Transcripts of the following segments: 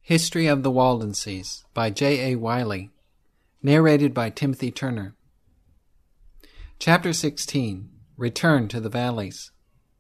History of the Waldenses by J. A. Wiley. Narrated by Timothy Turner. Chapter 16. Return to the Valleys.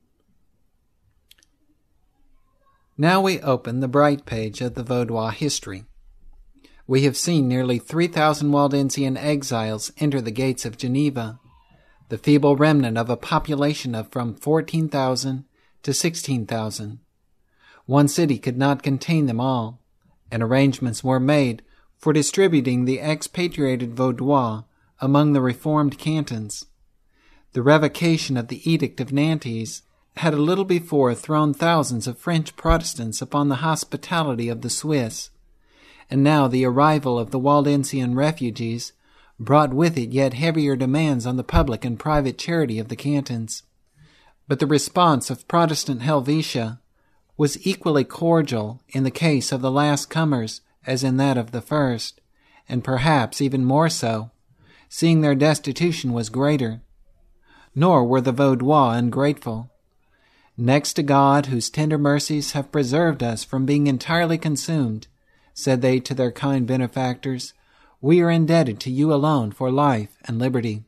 Now we open the bright page of the Vaudois history. We have seen nearly 3,000 Waldensian exiles enter the gates of Geneva, the feeble remnant of a population of from 14,000 to 16,000. One city could not contain them all, and arrangements were made for distributing the expatriated Vaudois among the reformed cantons. The revocation of the Edict of Nantes had a little before thrown thousands of French Protestants upon the hospitality of the Swiss, and now the arrival of the Waldensian refugees brought with it yet heavier demands on the public and private charity of the cantons. But the response of Protestant Helvetia was equally cordial in the case of the last comers as in that of the first, and perhaps even more so, seeing their destitution was greater. Nor were the Vaudois ungrateful. Next to God, whose tender mercies have preserved us from being entirely consumed, said they to their kind benefactors, we are indebted to you alone for life and liberty.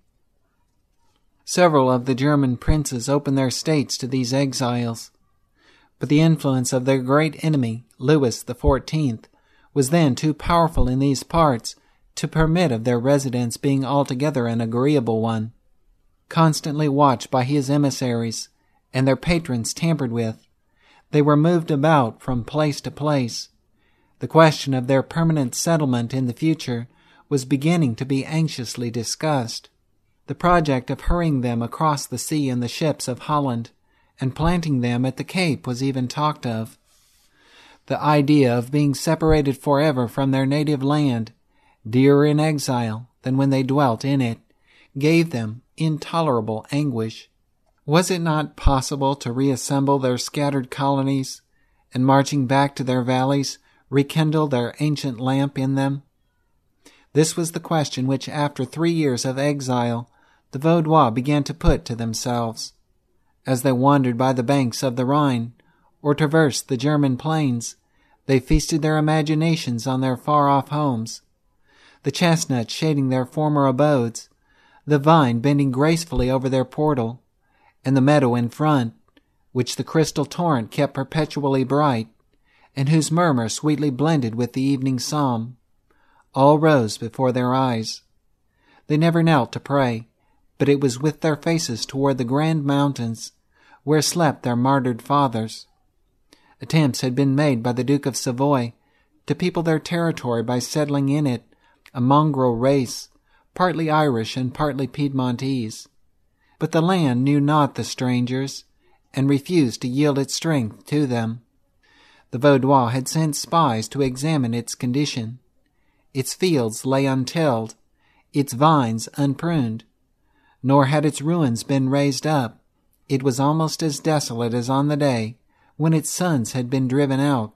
Several of the German princes opened their states to these exiles, but the influence of their great enemy, Louis XIV, was then too powerful in these parts to permit of their residence being altogether an agreeable one. Constantly watched by his emissaries, and their patrons tampered with, they were moved about from place to place. The question of their permanent settlement in the future was beginning to be anxiously discussed. The project of hurrying them across the sea in the ships of Holland and planting them at the Cape was even talked of. The idea of being separated forever from their native land, dearer in exile than when they dwelt in it, gave them intolerable anguish. Was it not possible to reassemble their scattered colonies, and marching back to their valleys, rekindle their ancient lamp in them? This was the question which, after 3 years of exile, the Vaudois began to put to themselves. As they wandered by the banks of the Rhine, or traversed the German plains, they feasted their imaginations on their far-off homes, the chestnut shading their former abodes, the vine bending gracefully over their portal, and the meadow in front, which the crystal torrent kept perpetually bright, and whose murmur sweetly blended with the evening psalm, all rose before their eyes. They never knelt to pray, but it was with their faces toward the grand mountains, where slept their martyred fathers. Attempts had been made by the Duke of Savoy to people their territory by settling in it a mongrel race, partly Irish and partly Piedmontese. But the land knew not the strangers, and refused to yield its strength to them. The Vaudois had sent spies to examine its condition. Its fields lay untilled, its vines unpruned, nor had its ruins been raised up. It was almost as desolate as on the day when its sons had been driven out.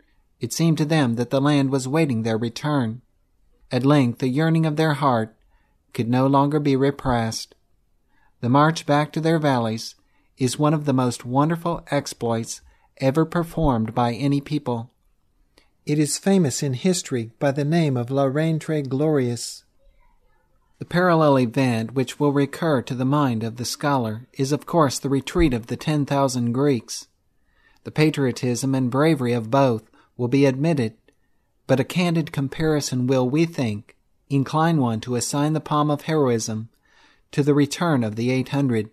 It seemed to them that the land was waiting their return. At length the yearning of their heart could no longer be repressed. The march back to their valleys is one of the most wonderful exploits ever performed by any people. It is famous in history by the name of La Rentrée Glorieuse. The parallel event which will recur to the mind of the scholar is of course the retreat of the 10,000 Greeks. The patriotism and bravery of both will be admitted, but a candid comparison will, we think, incline one to assign the palm of heroism to the return of the 800.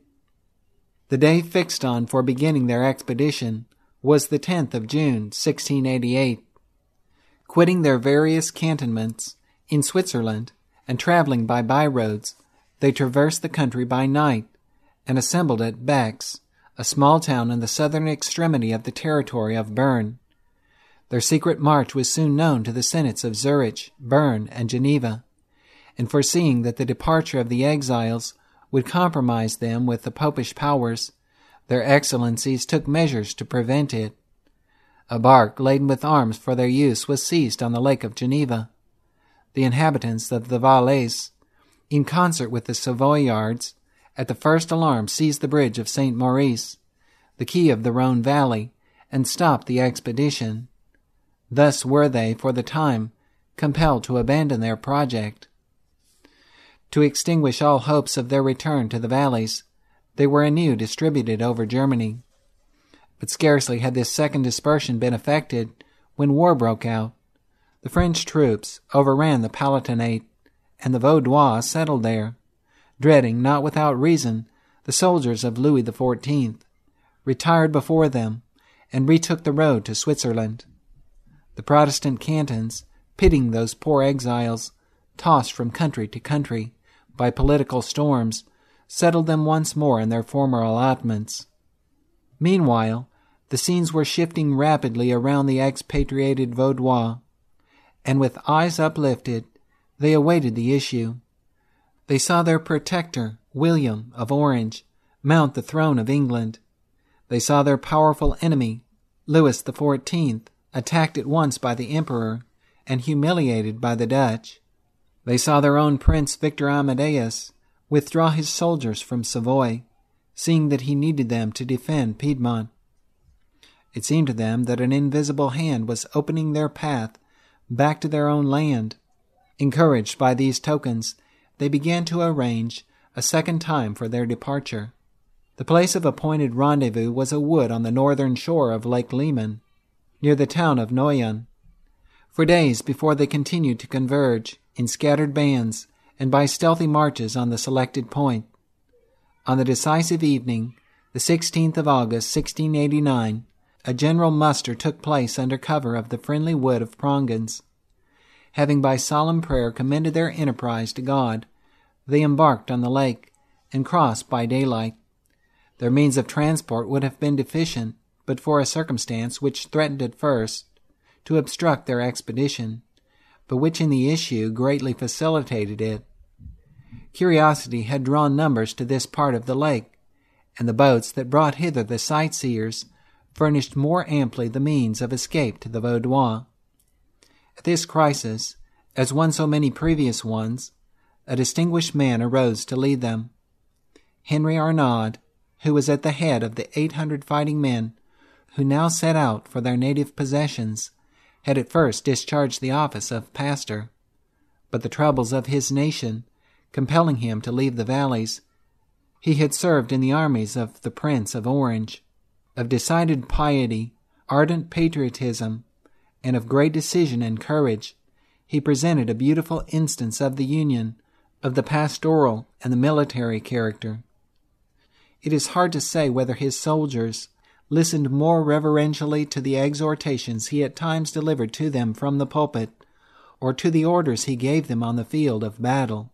The day fixed on for beginning their expedition was the 10th of June, 1688. Quitting their various cantonments in Switzerland and traveling by byroads, they traversed the country by night and assembled at Bex, a small town in the southern extremity of the territory of Bern. Their secret march was soon known to the senates of Zurich, Bern, and Geneva, and foreseeing that the departure of the exiles would compromise them with the popish powers, their excellencies took measures to prevent it. A bark laden with arms for their use was seized on the lake of Geneva. The inhabitants of the Valais, in concert with the Savoyards, at the first alarm seized the bridge of St. Maurice, the key of the Rhone valley, and stopped the expedition. Thus were they, for the time, compelled to abandon their project. To extinguish all hopes of their return to the valleys, they were anew distributed over Germany. But scarcely had this second dispersion been effected when war broke out. The French troops overran the Palatinate, and the Vaudois settled there, dreading, not without reason, the soldiers of Louis XIV, retired before them, and retook the road to Switzerland. The Protestant cantons, pitying those poor exiles, tossed from country to country by political storms, settled them once more in their former allotments. Meanwhile, the scenes were shifting rapidly around the expatriated Vaudois, and with eyes uplifted, they awaited the issue. They saw their protector, William of Orange, mount the throne of England. They saw their powerful enemy, Louis XIV, attacked at once by the Emperor and humiliated by the Dutch. They saw their own Prince Victor Amadeus withdraw his soldiers from Savoy, seeing that he needed them to defend Piedmont. It seemed to them that an invisible hand was opening their path back to their own land. Encouraged by these tokens, they began to arrange a second time for their departure. The place of appointed rendezvous was a wood on the northern shore of Lake Leman, near the town of Noyon. For days before they continued to converge in scattered bands and by stealthy marches on the selected point. On the decisive evening, the 16th of August, 1689, a general muster took place under cover of the friendly wood of Prongans. Having by solemn prayer commended their enterprise to God, they embarked on the lake and crossed by daylight. Their means of transport would have been deficient but for a circumstance which threatened at first to obstruct their expedition, but which in the issue greatly facilitated it. Curiosity had drawn numbers to this part of the lake, and the boats that brought hither the sightseers furnished more amply the means of escape to the Vaudois. At this crisis, as on so many previous ones, a distinguished man arose to lead them. Henry Arnaud, who was at the head of the 800 fighting men who now set out for their native possessions, had at first discharged the office of pastor, but the troubles of his nation compelling him to leave the valleys, he had served in the armies of the Prince of Orange. Of decided piety, ardent patriotism, and of great decision and courage, he presented a beautiful instance of the union of the pastoral and the military character. It is hard to say whether his soldiers listened more reverentially to the exhortations he at times delivered to them from the pulpit, or to the orders he gave them on the field of battle.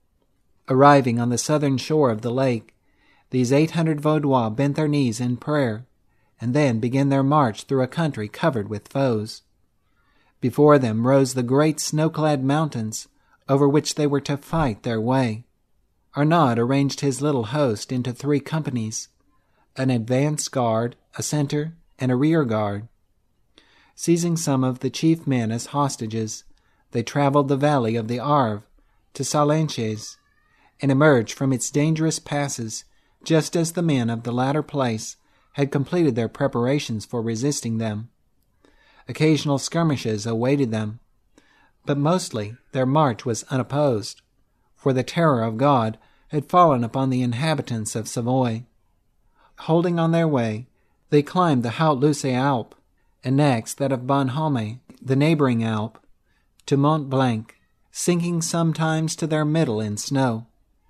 Arriving on the southern shore of the lake, these 800 Vaudois bent their knees in prayer, and then began their march through a country covered with foes. Before them rose the great snow-clad mountains over which they were to fight their way. Arnaud arranged his little host into 3 companies, an advance guard, a center, and a rear guard. Seizing some of the chief men as hostages, they traveled the valley of the Arve to Salanches, and emerged from its dangerous passes just as the men of the latter place had completed their preparations for resisting them. Occasional skirmishes awaited them, but mostly their march was unopposed, for the terror of God had fallen upon the inhabitants of Savoy. Holding on their way, they climbed the Haut-Luce Alp, and next that of Bonhomme, the neighboring Alp, to Mont Blanc, sinking sometimes to their middle in snow.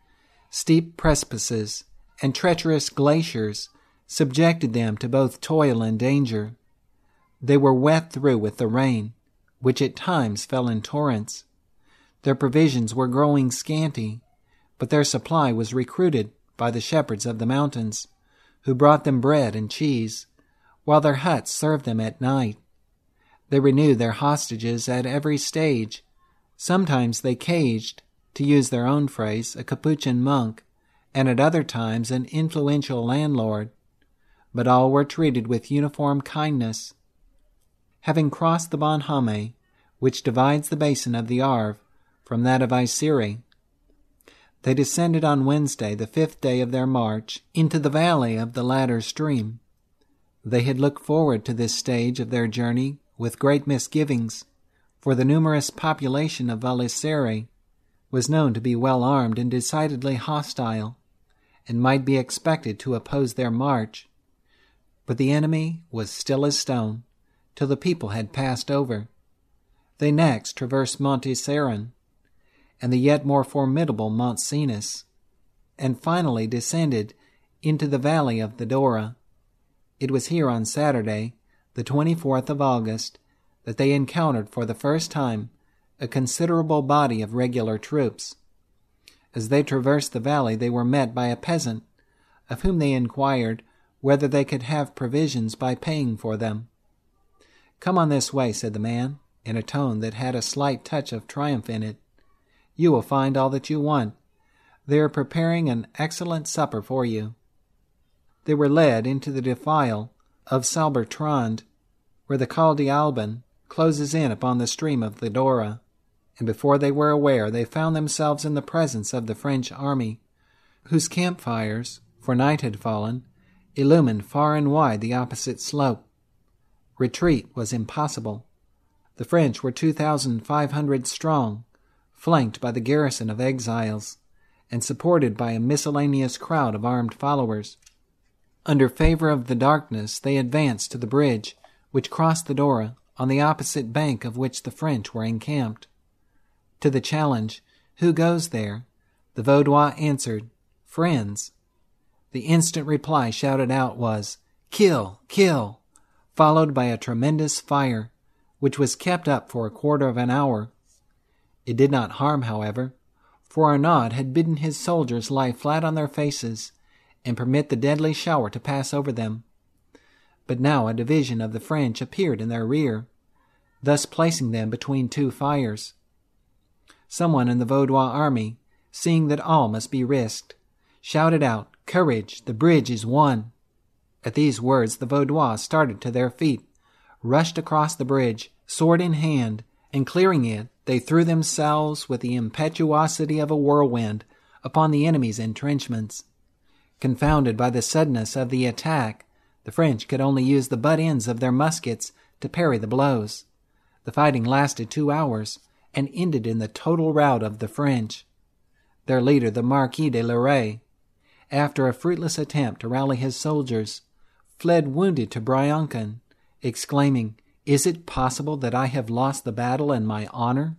Steep precipices and treacherous glaciers subjected them to both toil and danger. They were wet through with the rain, which at times fell in torrents. Their provisions were growing scanty, but their supply was recruited by the shepherds of the mountains, who brought them bread and cheese, while their huts served them at night. They renewed their hostages at every stage. Sometimes they caged, to use their own phrase, a Capuchin monk, and at other times an influential landlord, but all were treated with uniform kindness. Having crossed the Bonhomme, which divides the basin of the Arve from that of Isere, they descended on Wednesday, the 5th day of their march, into the valley of the latter stream. They had looked forward to this stage of their journey with great misgivings, for the numerous population of Vallisere was known to be well armed and decidedly hostile, and might be expected to oppose their march. But the enemy was still as stone, till the people had passed over. They next traversed Monte Seron, and the yet more formidable Mont Cenis, and finally descended into the valley of the Dora. It was here on Saturday, the 24th of August, that they encountered for the first time a considerable body of regular troops. As they traversed the valley, they were met by a peasant, of whom they inquired whether they could have provisions by paying for them. "Come on this way," said the man, in a tone that had a slight touch of triumph in it. "You will find all that you want. They are preparing an excellent supper for you." They were led into the defile of Salbertrand, where the Col d'Alban closes in upon the stream of the Dora, and before they were aware, they found themselves in the presence of the French army, whose campfires, for night had fallen, illumined far and wide the opposite slope. Retreat was impossible. The French were 2,500 strong, flanked by the garrison of exiles, and supported by a miscellaneous crowd of armed followers. Under favor of the darkness, they advanced to the bridge which crossed the Dora, on the opposite bank of which the French were encamped. To the challenge, "Who goes there?" the Vaudois answered, "Friends." The instant reply shouted out was, "Kill! Kill!" followed by a tremendous fire, which was kept up for a quarter of an hour. It did not harm, however, for Arnaud had bidden his soldiers lie flat on their faces and permit the deadly shower to pass over them. But now a division of the French appeared in their rear, thus placing them between two fires. Someone in the Vaudois army, seeing that all must be risked, shouted out, "Courage! The bridge is won!" At these words the Vaudois started to their feet, rushed across the bridge, sword in hand, and clearing it, they threw themselves with the impetuosity of a whirlwind upon the enemy's entrenchments. Confounded by the suddenness of the attack, the French could only use the butt ends of their muskets to parry the blows. The fighting lasted 2 hours, and ended in the total rout of the French. Their leader, the Marquis de Lorey, after a fruitless attempt to rally his soldiers, fled wounded to Briançon, exclaiming, "Is it possible that I have lost the battle and my honor?"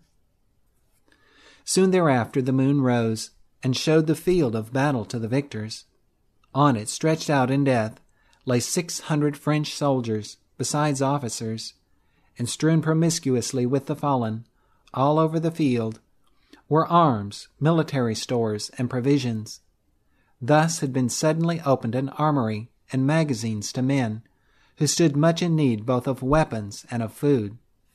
Soon thereafter the moon rose, and showed the field of battle to the victors. On it, stretched out in death, lay 600 French soldiers, besides officers, and strewn promiscuously with the fallen, all over the field, were arms, military stores, and provisions. Thus had been suddenly opened an armory and magazines to men, who stood much in need both of weapons and of food.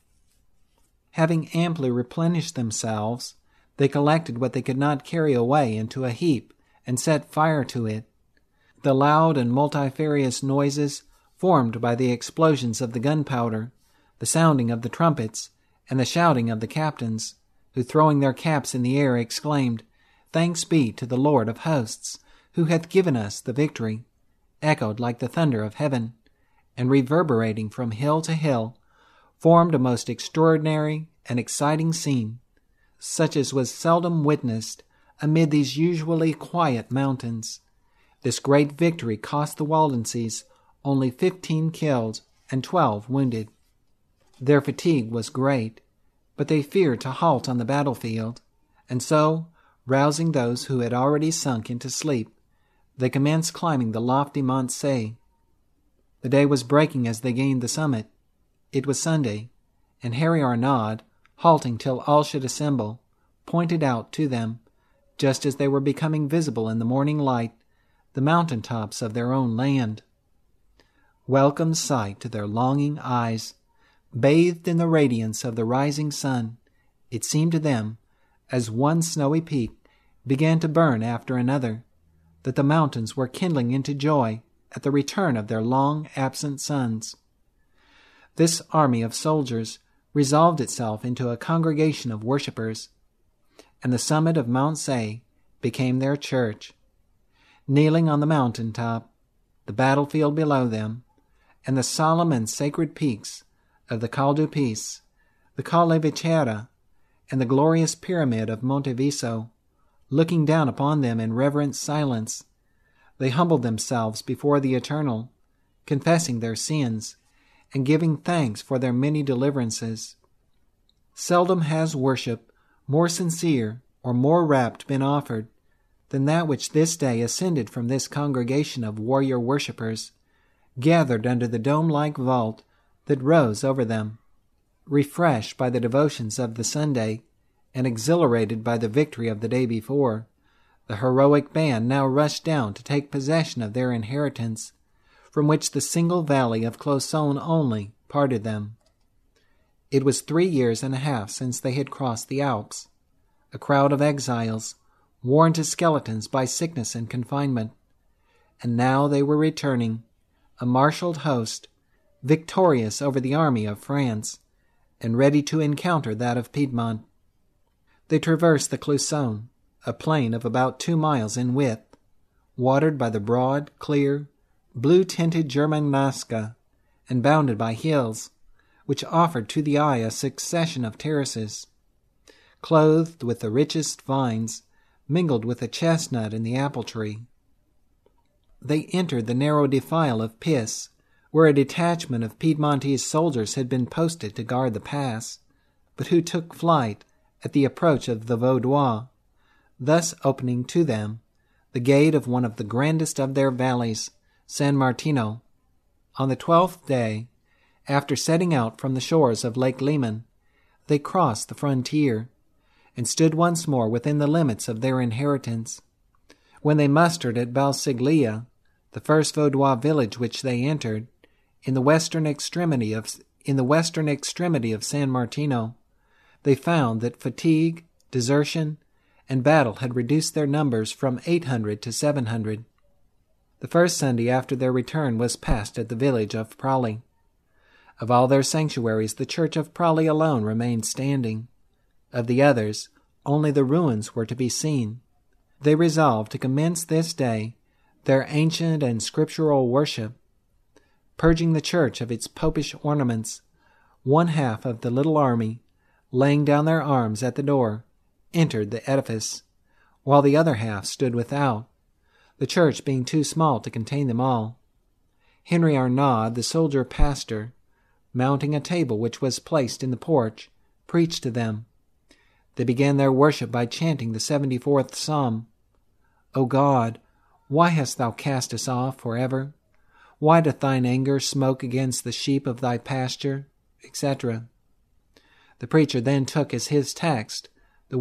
Having amply replenished themselves, they collected what they could not carry away into a heap, and set fire to it. The loud and multifarious noises formed by the explosions of the gunpowder, the sounding of the trumpets, and the shouting of the captains, who, throwing their caps in the air, exclaimed, "Thanks be to the Lord of hosts, who hath given us the victory," echoed like the thunder of heaven, and reverberating from hill to hill, formed a most extraordinary and exciting scene, such as was seldom witnessed amid these usually quiet mountains. This great victory cost the Waldenses only 15 killed and 12 wounded. Their fatigue was great, but they feared to halt on the battlefield, and so, rousing those who had already sunk into sleep, they commenced climbing the lofty Mont Cenis. The day was breaking as they gained the summit. It was Sunday, and Harry Arnaud, halting till all should assemble, pointed out to them, just as they were becoming visible in the morning light, the mountain tops of their own land. Welcome sight to their longing eyes! Bathed in the radiance of the rising sun, it seemed to them, as one snowy peak began to burn after another, that the mountains were kindling into joy at the return of their long-absent sons. This army of soldiers resolved itself into a congregation of worshippers, and the summit of Mont Cenis became their church. Kneeling on the mountain top, the battlefield below them, and the solemn and sacred peaks of the Col du Pis, the Colle Vichera, and the glorious pyramid of Monteviso, looking down upon them in reverent silence, they humbled themselves before the Eternal, confessing their sins, and giving thanks for their many deliverances. Seldom has worship more sincere or more rapt been offered than that which this day ascended from this congregation of warrior worshippers, gathered under the dome-like vault that rose over them. Refreshed by the devotions of the Sunday, and exhilarated by the victory of the day before, the heroic band now rushed down to take possession of their inheritance, from which the single valley of Closon only parted them. It was 3 years and a half since they had crossed the Alps, a crowd of exiles, worn to skeletons by sickness and confinement, and now they were returning, a marshaled host, victorious over the army of France, and ready to encounter that of Piedmont. They traversed the Closon, a plain of about 2 miles in width, watered by the broad, clear, blue-tinted Germanasca, and bounded by hills, which offered to the eye a succession of terraces, clothed with the richest vines, mingled with the chestnut and the apple tree. They entered the narrow defile of Pis, where a detachment of Piedmontese soldiers had been posted to guard the pass, but who took flight at the approach of the Vaudois, thus opening to them the gate of one of the grandest of their valleys, San Martino. On the 12th day, after setting out from the shores of Lake Leman, they crossed the frontier, and stood once more within the limits of their inheritance. When they mustered at Balsiglia, the first Vaudois village which they entered, in the western extremity of San Martino, they found that fatigue, desertion, and battle had reduced their numbers from 800 to 700. The first Sunday after their return was passed at the village of Prali. Of all their sanctuaries, the church of Prali alone remained standing. Of the others, only the ruins were to be seen. They resolved to commence this day their ancient and scriptural worship. Purging the church of its popish ornaments, one half of the little army, laying down their arms at the door, entered the edifice, while the other half stood without, the church being too small to contain them all. Henry Arnaud, the soldier pastor, mounting a table which was placed in the porch, preached to them. They began their worship by chanting the 74th Psalm. O God, why hast thou cast us off forever? Why doth thine anger smoke against the sheep of thy pasture? Etc. The preacher then took as his text the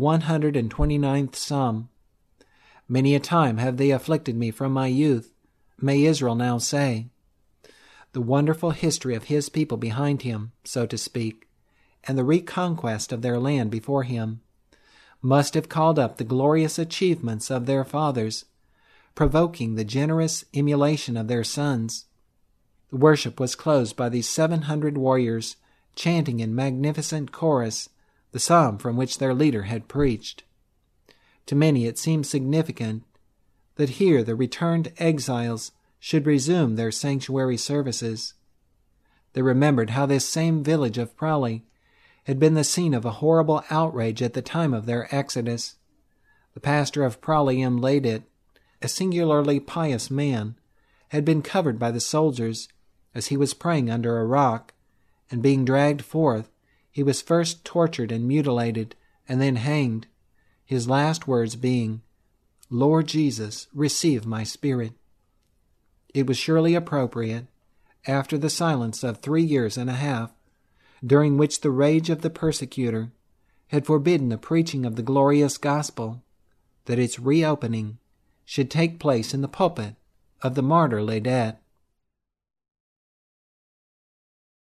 129th Psalm. Many a time have they afflicted me from my youth, may Israel now say. The wonderful history of his people behind him, so to speak, and the reconquest of their land before him, must have called up the glorious achievements of their fathers, provoking the generous emulation of their sons. The worship was closed by these 700 warriors, chanting in magnificent chorus the psalm from which their leader had preached. To many it seemed significant that here the returned exiles should resume their sanctuary services. They remembered how this same village of Prali had been the scene of a horrible outrage at the time of their exodus. The pastor of Prali Leydet, a singularly pious man, had been covered by the soldiers as he was praying under a rock, and being dragged forth, he was first tortured and mutilated, and then hanged, his last words being, Lord Jesus, receive my spirit. It was surely appropriate, after the silence of 3 years and a half, during which the rage of the persecutor had forbidden the preaching of the glorious gospel, that its reopening should take place in the pulpit of the martyr Leydet.